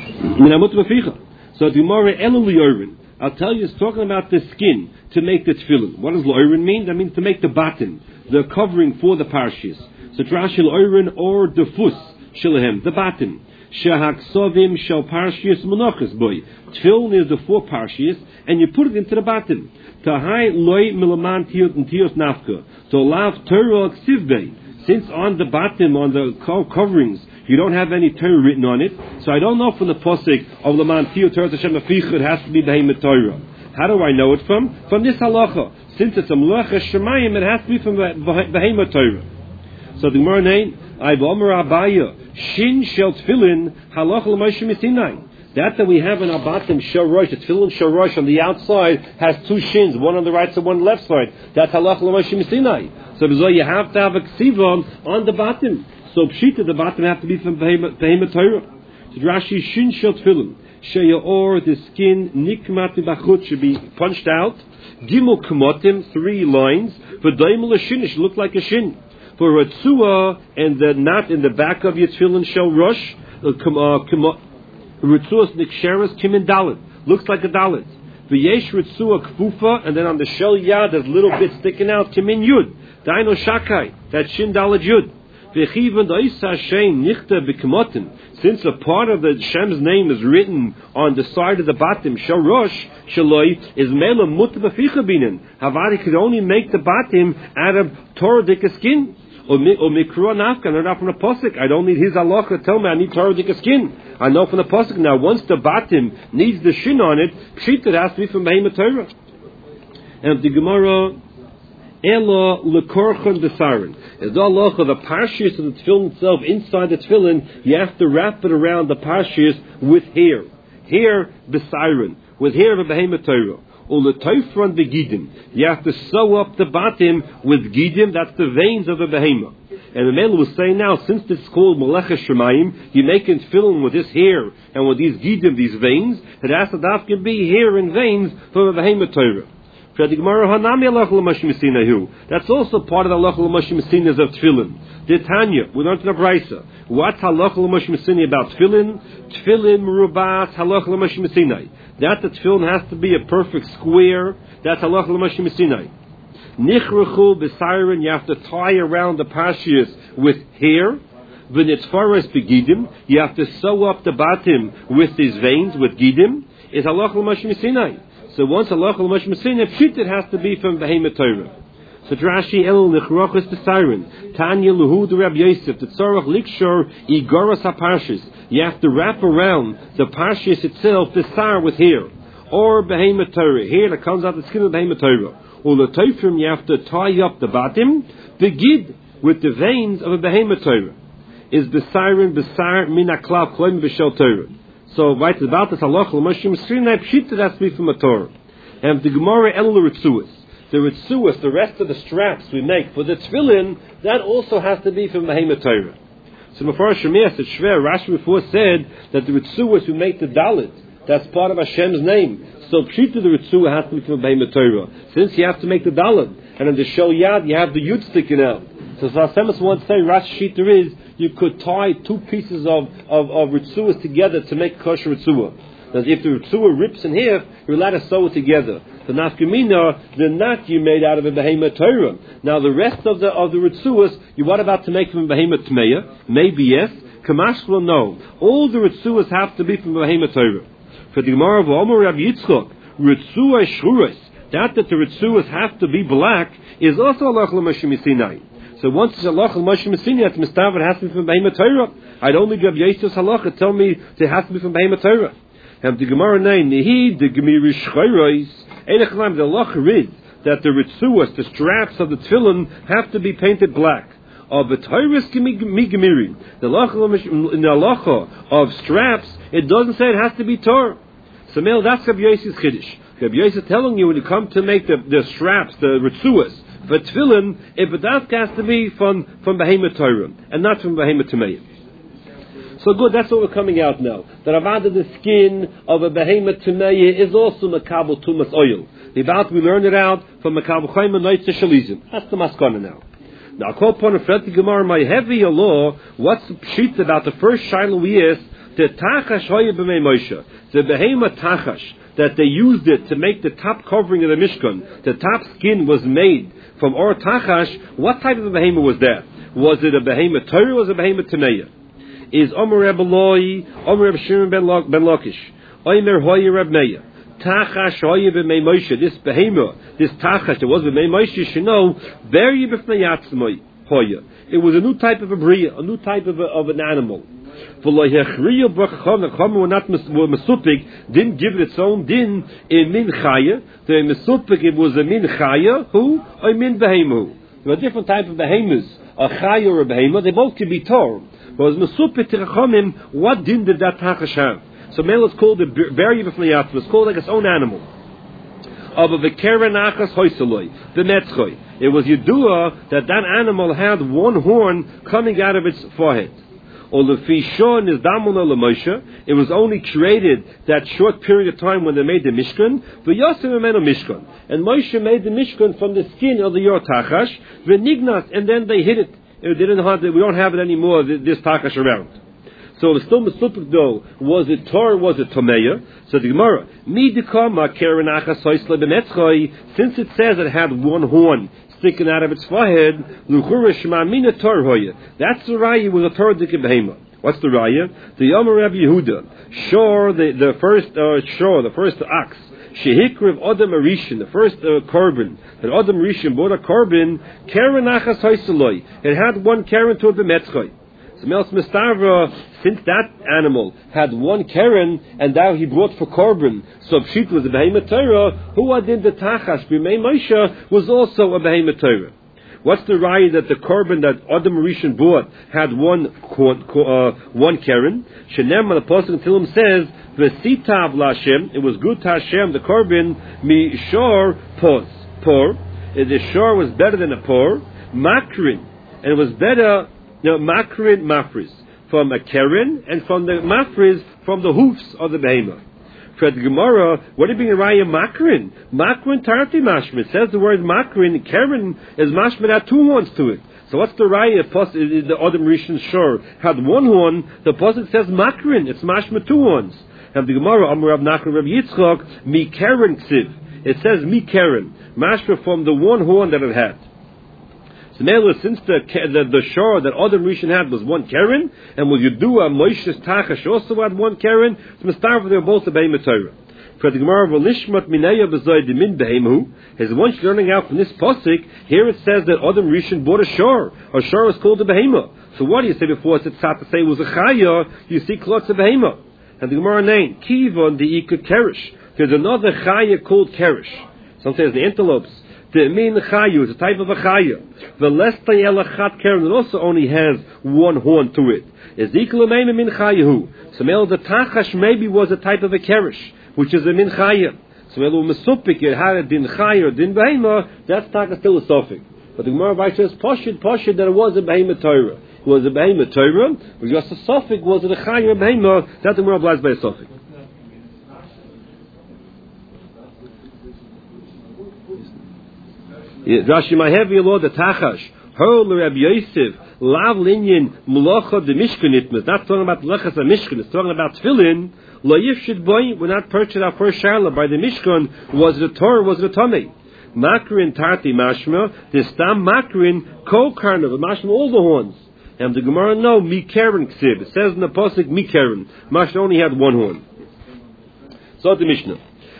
So the Gemara Elu L'Oirin, I'll tell you, it's talking about the skin to make the tefillin. What does L'Oirin mean? That means to make the batim, the covering for the parshas. So Rashi L'Oirin or the fus shilahem, the batim. Shehaksovim shel parshas monachas boy. Tefillin is the 4 parshas, and you put it into the batim. Tahai loy milaman tiyot and tiyot nafka. So lav Torah ksivbei. Since on the batim, on the coverings, you don't have any Torah written on it, so I don't know from the posik of Laman Tiyot Torah Hashem Aficha it has to be Behemoth Torah. How do I know it from? From this halacha. Since it's a Melacha Shemayim, it has to be from Behemoth Torah. So the Gemara name, I've Omer Abaya, Shin Shel Tfilin, Halacha L'Moshe Misinai. That we have in our batim Shel Rosh, the Tfilin Shel Rosh on the outside has 2 shins, one on the right side, one on the left side. That's Halacha L'Moshe Misinai. So you have to have a ksiva on the batim. So pshita, the batim have to be from Behemoth Torah. So Rashi Shin Shel Tfilin, Sheyaor, the skin Nikmat Bachut should be punched out. Gimel Kamotim, 3 lines. For Daimel a shin, it should look like a shin. For Ratzua and the knot in the back of your tefillin Shel Rosh, Ritzuas Niksheres Kimin Dalit, looks like a Dalit. V'yesh Ritzua Kfufa, and then on the Shel Yad there's little bit sticking out Kimin Yud. Daino Shakai, that Shin Dalit Yud. Since a part of the Shem's name is written on the side of the batim, Shel Rosh, Shaloi, is Mela Mutta B'ficha Binin. Havari could only make the batim out of Torah Dika skin. Or Mikrua Nafka, I know from the Posik. I don't need his halacha. Tell me I need Torah Dika skin. I know from the Posik. Now, once the batim needs the shin on it, Pshit, it has to be from Behemoth Torah. And the Gemara, Ela lekorchon besarin. Is the halacha the parshas of the tefillin itself inside the tefillin? You have to wrap it around the parshas with hair besarin, with hair of a behemoth Torah. Or letoifron begidim. You have to sew up the batim with gidim. That's the veins of a behemoth. And the man was saying now, since this is called Melecha Shemayim, you make it tefillin with this hair and with these gidim, these veins. It has to be hair and veins for a behemoth Torah. That's also part of the halacha l'moshe mesinas of tefillin. The Tanya, we learned in the Brisa. What's halacha l'moshe mesina about tefillin? Tefillin merubas halacha l'moshe mesinai. That the tefillin has to be a perfect square. That's halacha l'moshe mesinai. Nichrechu b'sayrin, you have to tie around the parshiyas with hair. V'nitzfares begidim, you have to sew up the batim with these veins, with gidim. It's halacha l'moshe mesinai. So once halacha l'moshe mesina, pshit, it has to be from Behemoth Torah. So Rashi el nichrochus b'sayrin, Tanya luhu de Rab Yosef, the tzorach likshor igoras haparshis. You have to wrap around the parshis itself the sar with hair, or Behemoth Torah, hair that comes out the skin of Behemoth Torah. Or the teifrim, you have to tie up the batim, the gid with the veins of a Behemoth Torah. Is b'sayrin b'sar min aklav kloim b'shel Torah. So right about this halacha l'moshe mesina, pshit, it has to be from a Torah. And the Gemara el ritzuas. The ritzuas, the rest of the straps we make for the tefillin, that also has to be from Behemoth Torah. So before Shemiah said Shver, Rashi before said that the ritzuas we make the dalit, that's part of Hashem's name. So pshita, the ritzua has to be from Behemoth Torah. Since you have to make the dalit, and in the shel yad you have the yud sticking out. So Sasemis wants to say, Rashi shita is, you could tie 2 pieces of ritzuas together to make kosher ritzua. Now, if the ritzua rips in half, you're allowed to sew it together. The nafkamina, the knot you made out of a behemoth Torah. Now, the rest of the ritzuas, what about to make from behemoth tmeya? Maybe yes. Kamashla, no. All the ritzuas have to be from behemoth Torah. For the Gemara of Omer Rabbi Yitzchok, ritzua shchuras, that the ritzuas have to be black, is also halacha l'moshe mesinai. So once it's halacha l'moshe mesina, it's mistav, it has to be from behemoth Torah. I don't need Rabbi Yosef's halacha. Tell me it has to be from behemoth Torah. And the Gemara name, Nihi the Gemiri Shchayros, Einachlam, the halacha is that the ritzuas, the straps of the tefillin, have to be painted black. Of the Torah's Gemiri, the halacha of straps, it doesn't say it has to be Torah. So, Mel, that's Rabbi Yosef's chiddush. Rabbi Yosef telling you when you come to make the straps, the ritzuas, for tefillin, if it has to be from behemoth Torah and not from behemoth Tmeya. So good, that's what we're coming out now. That avada the skin of a behemoth Tmeya is also makabel tumas oil. We learned it out from makabel chayim and noitz shalizim. That's the maskana now. Now, I call upon a Freti Gemara, my heavy law. What's the pshit about the first shiloh we asked? The tachash hoye b'mei Moshe, the behema tachash, that they used it to make the top covering of the Mishkan, the top skin was made from or tachash. What type of a behema was that? Was it a behema Torah or was it a behema Tameya? Is Omer Reb Eloi, Omer Reb Shimon ben Lakish, Omer hoye Reb Meir, tachash hoye b'mei Moshe, this behema, this tachash that was b'mei Moshe, you should know, very b'fnei yatzmai hoye. It was a new type of a bria, a new type of an animal. Were not mesupik, didn't give it its own din in min chaya. The mesupik, it was a min chaya who or min behemu. There are different types of behemoths, a chaya or a behema. They both can be torn. But as mesupik tirachomim, what din did that tachash have? So male is called the very b'fnei. It's called like its own animal. Of a v'keren achas hoiseloi, the metzchoi. It was Yedua that animal had one horn coming out of its forehead. Or the fishon is damono leMoshe. It was only created that short period of time when they made the Mishkan. V'yosem emeno Mishkan, and Moshe made the Mishkan from the skin of the yor tachash. V'nignas, and then they hid it. It didn't have we don't have it anymore. This tachash around. So the still mesupik though, was it Torah, was it Tomeya? So the Gemara, since it says it had one horn sticking out of its forehead, that's the raya. It was a Torah dik behema. What's the raya? The Yomer Rabbi Yehuda, Shor, the first ox, Shehikriv Adam Arishin, the first korban, that Adam Arishin bought a korban, Keren Achas Hoiseloi. It had one Keren to the Metzchoi. So Mels Mistavra, since that animal had one Keren, and now he brought for korban, so Pshit was a Behemoth Torah, who did the Tachash B'mei Moshe was also a Behemoth Torah. What's the raya that the korban that Adam Rishon bought had one Keren? Shenem the Apostle in Tehillim says, V'sitav Lashem, it was good to Hashem, the korban, mi shor por. The shor was better than a por. Makrin, and it was better, makrin mafriz, from a keren, and from the mafriz, from the hoofs of the behemoth. For the Gemara, what do you mean raya makrin? Makrin tarti mashmid. It says the word makrin, keren is mashmid, had two horns to it. So what's the raya? The Adam Rishon Shor had one horn, the Pasuk says makrin, it's mashmid two horns. And the Gemara, Amar Rav Nachman Rav Yitzchak, mi keren ksiv. It says mi keren, mashmid from the one horn that it had. So now, since the shor that Adam Rishon had was one keren, and will you do a Moshe's Tachash also had one keren, so Mistarva, they were both a Behemoth Torah. For the Gemara, V'lishmat mineya b'zoy min behemu, is once learning out from this posik, here it says that Adam Rishon bought a shor. A shor was called a Behemoth. So what do you say before it's not to say it was a chaya, you see clots of Behemoth. And the Gemara name, Kivon the Ika Kerish. There's another chaya called Kerish. Sometimes the antelopes, the min chayu is a type of a chaya. The lesta yelachat keren, it also only has one horn to it. Ezekiel min chayu. So the tachash maybe was a type of a kerish, which is a min chaya. So mesupik it had a din chaya or din behema. That's tachash still a suffix. But the Gemara says poshid that it was a behemoth Torah. It was a behemoth Torah, but just a suffix was it a chaya or behema. That the Gemara applies by a suffix. Rashi Mahevi Lord the Tachash, Hurl Rabbi Yosef, Lav Linyan, Mulacha the Mishkan. It's not talking about Lechas the Mishkan, it's talking about Tefillin. Lo Yifshid Boy, we're not purchased our first Sharla by the Mishkan, was it a Torah, was it a Tomei? Makrin Tarti Mashma, the Stam Makrin, Ko Karna, the Mashma, all the horns. And the Gemara, no, Mi Keren Ksib. It says in the Pasuk, Mi Keren. Mashma only had one horn. So the Mishnah.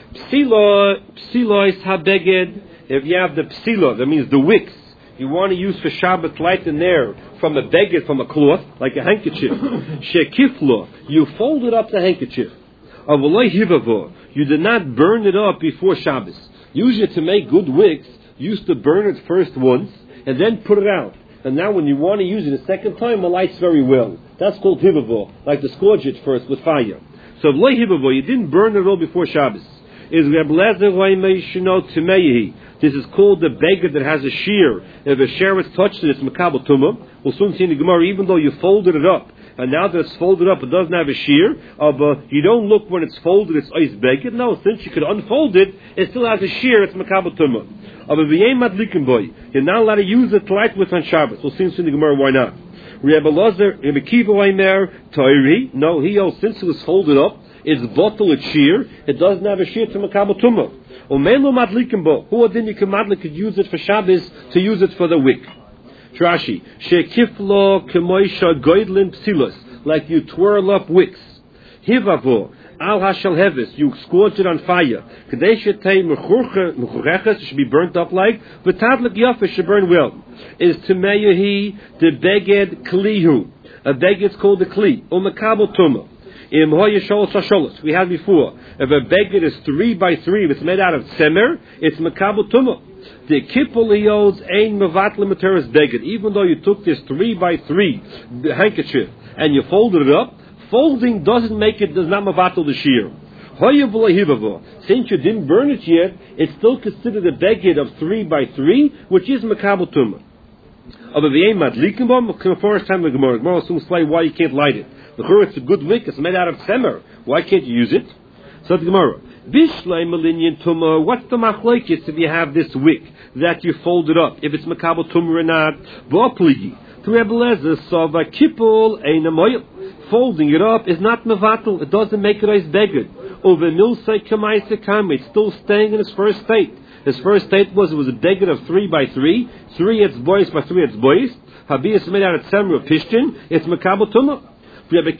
Psilo is Habeged. If you have the psila, that means the wicks, you want to use for Shabbat light in there from a beged, from a cloth, like a handkerchief. Shekiflo, you folded up the handkerchief. Avaloi hivavo, you did not burn it up before Shabbos. Usually to make good wicks, you used to burn it first once, and then put it out. And now when you want to use it a second time, it lights very well. That's called hivavo, like to scorch it first with fire. So avaloi hivavo, you didn't burn it all before Shabbos. Is Reb Lezer Vaimeshino Timeyehi. This is called the beggar that has a shear. If a shear is touched it, it's makabel tumah. We'll soon see in the Gemara, even though you folded it up, and now that it's folded up, it doesn't have a shear. You don't look when it's folded, it's ice beggar. No, since you could unfold it, it still has a shear, it's makabel tumah. You're not allowed to use it to light with on Shabbos. We'll see in the Gemara why not. Rebbe Kiva Omer, Toiri. No, he holds since it was folded up, it's bottle at shear. It doesn't have a shear to Makabel Tumah. Umelo madlikim bo. Who then you can madlik could use it for Shabbos to use it for the wick. Rashi, shekiflo kemoisha goydlin psilos, like you twirl up wicks. Hivavo al hashal heves, you scorch it on fire. Kadesha tei mechurcheches, should be burnt up like. V'tadlik yafes should burn well. Is temeyahi de beged klihu. A beged's called a kli. Umakabel tumah. We had before, if a beged is 3 by 3, if it's made out of tzemer, it's makabel tumah. The kippul yields ein mevatl materis beged. Even though you took this 3 by 3 handkerchief and you folded it up, folding does not mevatl the shear. Since you didn't burn it yet, it's still considered a beged of 3 by 3, which is makabel tumah. Aber we ain't madlikim bom, first time the Gemara. Gemara will soon explain why you can't light it. It's a good wick, it's made out of tzemer. Why can't you use it? So the Gemara, Bishlei Malinyan Tumah, what's the machlokes if you have this wick that you folded up, if it's makabel tumah or not? V'opligi, to Rebbe Lezer, Sava Kippul Einamoyel. Folding it up is not mevatel, it doesn't make it as beged. Over Milsei Kamaisa Kam, it's still staying in its first state. His first state was it was a beged of 3 by 3, 3 it's boys by 3 it's boys. Habiyas made out of tzemer or pishtin, it's makabel tumah. If you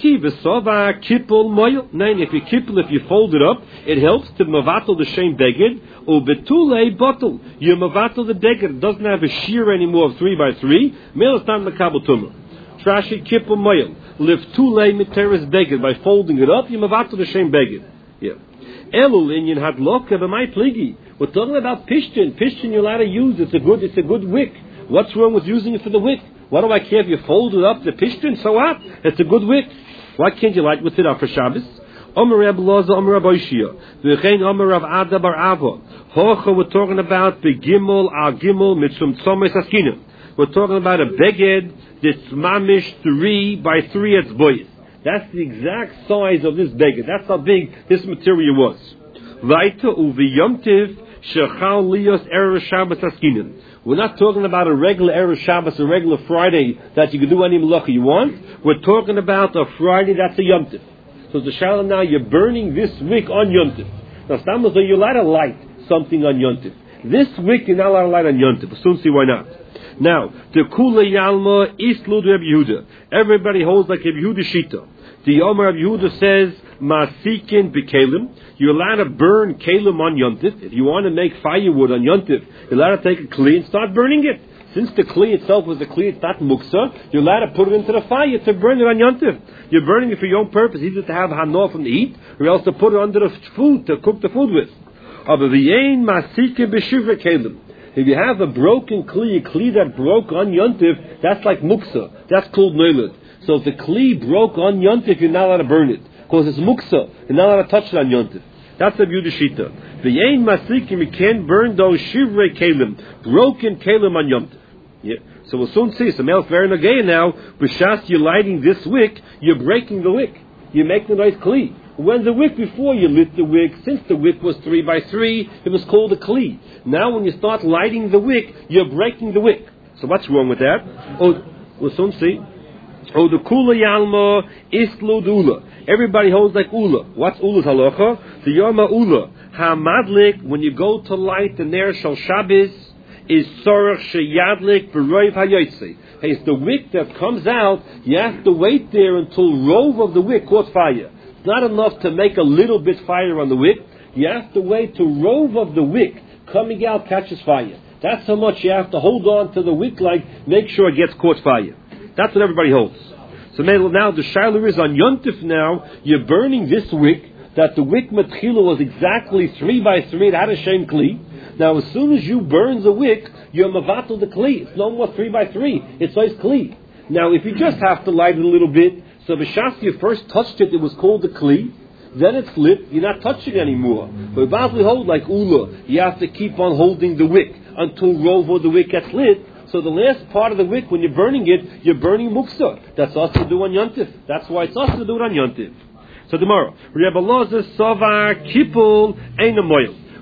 kippel, if you fold it up, it helps to mavatal the same beged. Or betule bottle, you mavatal the beged. It doesn't have a shear anymore of 3 by 3. Male is not makabel tumah. Trashi kippel moil. Lift tule miteris beged by folding it up. You mavatal the same beged. Yeah. Elul inyan had loka b'may pligi. We're talking about pishtin. Pishtin you're allowed to use. It's a good wick. What's wrong with using it for the wick? What do I care if you fold it up the pishtin? So what? It's a good wick. Why can't you light with it up for Shabbos? Omer Reb Loza, Omer Reb Oishia. V'chein Omer Rav Ada bar Ava. Hocha, we're talking about begimel al gimel mitzum tzomes askinim. We're talking about a beged that's mamish 3 by 3 etzboyes. That's the exact size of this beged. That's how big this material was. Vaita uviyomtiv shechal lios erev Shabbos askinim. We're not talking about a regular Erev Shabbos, a regular Friday that you can do any malacha you want. We're talking about a Friday that's a Yom Tov. So the shalom now, you're burning this wick on Yom Tov. Now, so you're allowed to light something on Yom Tov. This wick you're not allowed to light on Yom Tov. We'll soon see why not. Now, the Kula Yalma Islud Reb Yehuda. Everybody holds like Reb Yehuda Shita. The Omer Reb Yehuda says, Masikin b'kelim. You're allowed to burn kelim on Yom Tov. If you want to make firewood on Yom Tov, you're allowed to take a kli and start burning it. Since the kli itself was a kli, it's not muksa, you're allowed to put it into the fire to burn it on Yom Tov. You're burning it for your own purpose, either to have hanoah from the heat, or else to put it under the food, to cook the food with. If you have a broken kli, a kli that broke on Yom Tov, that's like muksa. That's called neilad. So if the kli broke on Yom Tov, you're not allowed to burn it. Because it's muksa. You're not allowed to touch it on Yom Tov. That's the beauty shita. The yain masikim, you can't burn those shivrei kelim, broken kelim on Yom Tov. Yeah. So we'll soon see. So male very nagay now, b'shas you're lighting this wick, you're breaking the wick. You're making the nice kli. When the wick before you lit the wick, since the wick was 3 by 3, it was called a kli. Now when you start lighting the wick, you're breaking the wick. So what's wrong with that? Oh, we'll soon see. Oh, the kula yalma islud ula. Everybody holds like ula. What's ula's halacha? The yoma ula hamadlik. When you go to light the ner shel Shabbos, is sorach sheyadlik b'roiv hayotzi. Hey, it's the wick that comes out. You have to wait there until rove of the wick caught fire. It's not enough to make a little bit fire on the wick. You have to wait till rove of the wick coming out catches fire. That's how much you have to hold on to the wick, like make sure it gets caught fire. That's what everybody holds. So now the shiloh is on Yom Tov now, you're burning this wick, that the wick matchila was exactly 3 by 3, it had a shem kli. Now as soon as you burn the wick, you're mavatal the kli. It's no more 3 by 3, it's always kli. Now if you just have to light it a little bit, so b'shas you first touched it, it was called the kli, then it's lit, you're not touching it anymore. But if we hold like ula, you have to keep on holding the wick until rove of the wick gets lit. So the last part of the wick, when you're burning it, you're burning muksa. That's us to do on Yom Tov. That's why it's us to do it on Yom Tov. So tomorrow, Rebbe Loza Savar Kippul Einamoyel.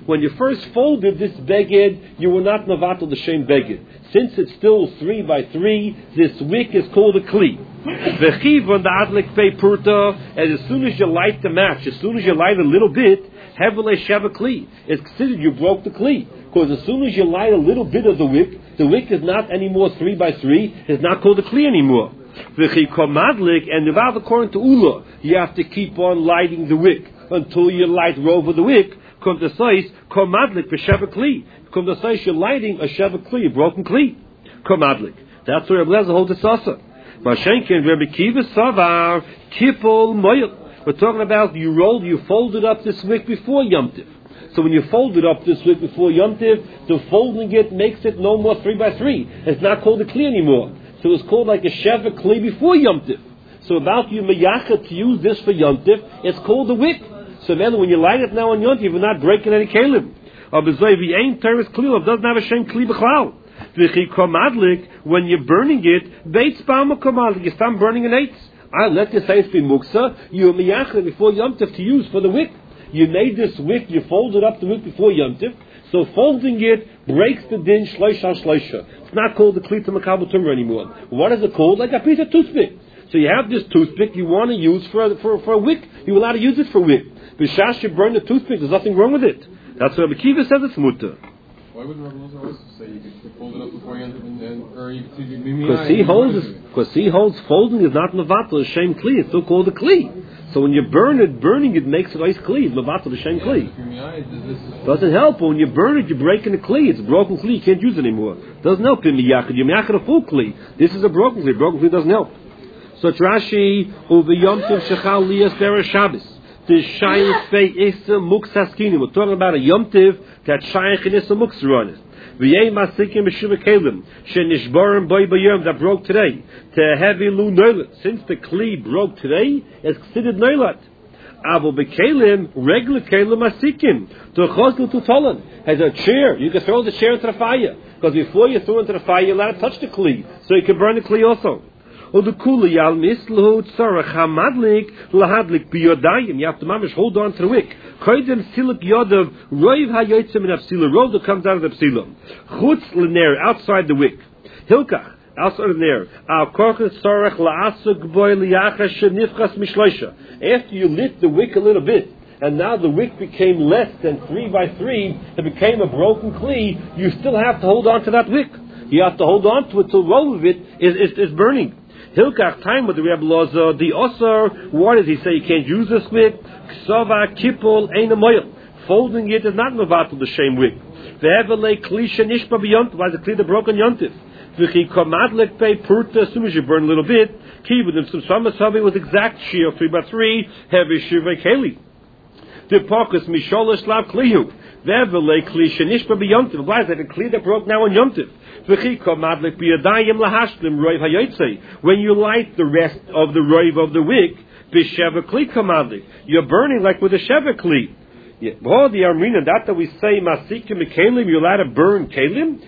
When you first folded this beged, you were not Mavatal the Shem beged. Since it's still 3 by 3, this wick is called a Kli. V'chiv on the Adlik Pei Purta, and as soon as you light the match, as soon as you light a little bit, Hevel Sheva Kli. It's considered you broke the Kli. Because as soon as you light a little bit of the wick is not anymore 3 by 3, it's not called a Kli anymore. And about according to Ula, you have to keep on lighting the wick until you light rove of the wick. Come to size, komadlik v'sheva kli. Come to size, you're lighting a sheva kli, a broken kli. Komadlik. That's where Rebbe Lezer holds the sasa. Mashenkin Rebbe Kiva Savar Kipol Moyel. We're talking about you folded up this wick before Yom Tiv. So when you folded up this wick before Yom Tiv, the folding it makes it no more 3 by 3. It's not called a kli anymore. So it's called like a sheva kli before Yom Tiv. So about you meyacha to use this for Yom Tiv, it's called a wick. So then when you light it now on Yom Tiv, you're not breaking any kelim. Ain't terrorist klil, doesn't have a shem kli b'chlal. When you're burning it, beitz ba'ama komadlik, you start burning an eitz. I let this eitz be muksa, you're meyacha before Yom Tiv to use for the wick. You made this wick, you folded up the wick before Yom Tiv, so folding it breaks the din shloisha al shloisha. It's not called the kli to makabel tumra anymore. What is it called? Like a piece of toothpick. So you have this toothpick you want to use for a wick. You're allowed to use it for wick. B'shash you burn the toothpick, there's nothing wrong with it. That's what Rabbi Kiva says it's mutter. Why would Rabbi Lezer also say you could fold it up before you enter or you could Because he holds folding is not mevatel, a shem kli. It's still called a kli. So when you burning it makes it ice kli. Mevatel, a shem kli. Doesn't help. When you burn it, you're breaking a kli. It's a broken kli. You can't use it anymore. Doesn't help in miyachid. You're miyachid a full kli. This is a broken kli. Broken kli doesn't help. So Rashi uv'yom tiv shechal liyas dera Shabbos. The shayich fei isa muksaskini. We're talking about a yom tiv that shayich in isa muksaranis. V'yei masikim b'shuva kelim shenishbarim boy bayom that broke today. Tehevi lu noilat. Since the kli broke today, it's considered noilat. Avo b'kelim regular kelim masikim. To choslu to tolan has a chair. You can throw the chair into the fire because before you throw it into the fire, you're allowed to touch the kli, so you can burn the kli also. You have to mamish hold on to the wick. Koydem siluk yodav roiv hayotzim in apsila. Roll that comes out of the apsila. Chutz l'ner outside the wick. Hilkach outside of the ner. Al korchet sarach la'asuk boy liyachash nifchas mishloisha. After you lit the wick a little bit, and now the wick became less than 3 by 3, it became a broken kli. You still have to hold on to that wick. You have to hold on to it till roll of it is burning. Hilkach time with the Rebbe Lezer, the Osar, what does he say? You can't use this wick. Ksava kipol ein amoyel. Folding it is not mevatel the same wick. Ve'evelei klisha nishpa b'yontiv. Why is it clear the broken yontiv? V'chi komadlek pei purta. As soon as you burn a little bit, kibudim some samasavi was exact shear 3 by 3. Heavy shivay keli. The pokus misholosh lav klihu. Ve'evelei klisha nishpa b'yontiv. Why is it a clear that broke now on yontiv? When you light the rest of the roiv of the wick, you're burning like with a sheva kli. That we say masikim kelim, you're allowed to burn kelim.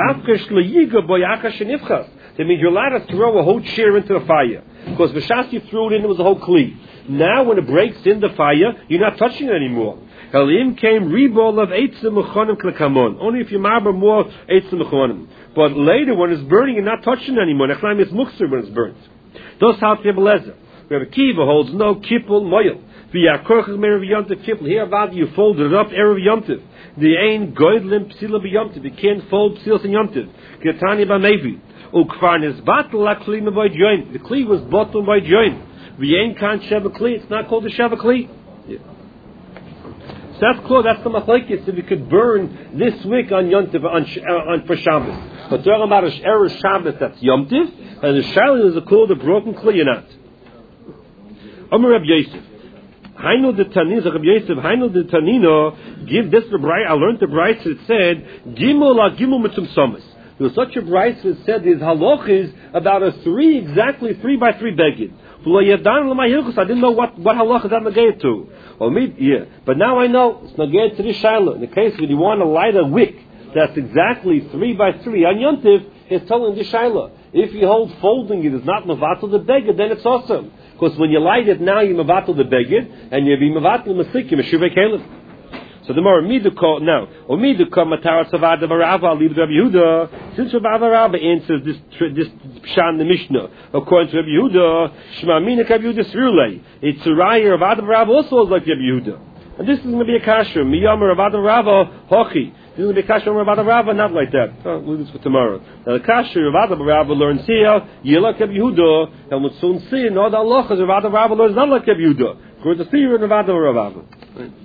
That means you're allowed to throw a whole chair into the fire. Because Vashas you threw it in, it was a whole kli. Now when it breaks in the fire, you're not touching it anymore. Halim came rebol of eitzim mechonim klekamon. Only if you marber more eitzim mechonim. But later when it's burning, you're not touching it anymore. Nechlam is mukser when it's burnt. Those half Rebbe Lezer. Rebbe Kiva holds no kipul moyel. V'yakorchach me'erev yomtiv kipul. Here about you folded it up erev yomtiv. The ain goydlim psila b'yomtiv. You can't fold psilas in yomtiv. Getani b'mevi. Ukvar nisbatel lakli me'boy join. The kli was bottled by join. V'yain kan sheva kli. It's not called a sheva kli. So that's close. That's the machlekes. If you could burn this wick on yomtiv on for Shabbos. But talking about a erev Shabbos that's yomtiv, and the shaila is called a broken kli or not. Amar Rabbi Yosef. Hainu the Tanina, Rabbi Yosef. Hainu the Tanina. Give this the brayta. I learned the brayta. It said gimel la gimel mitzum somas. There was such a brayta that said his halachas about a exactly 3 by 3 beged. I didn't know what halacha that negayed to. But now I know it's negayed to this shaila. In the case when you want to light a wick that's exactly 3 by 3 on yontiv, it's telling this shaila. If you hold folding it is not mevatel the beged, then it's awesome. Because when you light it now, you mevatel the beged, and you be mevatel masikim meshuvei kelim. So the more midukah now, or midukah mataras of Adam Rava leaves Rabbi Yehuda. Since Rabbi Rava answers this pshan the Mishnah according to Rabbi Yehuda, Shema Minik Rabbi Yehuda Srulei. It's a raya of Adam Rava also is like Rabbi Yehuda, and this is going to be a kasher. Miyamar of Adam Rava hochi. This is going to be a kasher of Adam Rava, not like that. Oh, we'll do this for tomorrow. Now the kasher of Adam Rava learns here Yilak Rabbi Yehuda, and we'll soon see. No, the halachas of Adam Rava learns not like Rabbi Yehuda. According to the theory of Adam Rava.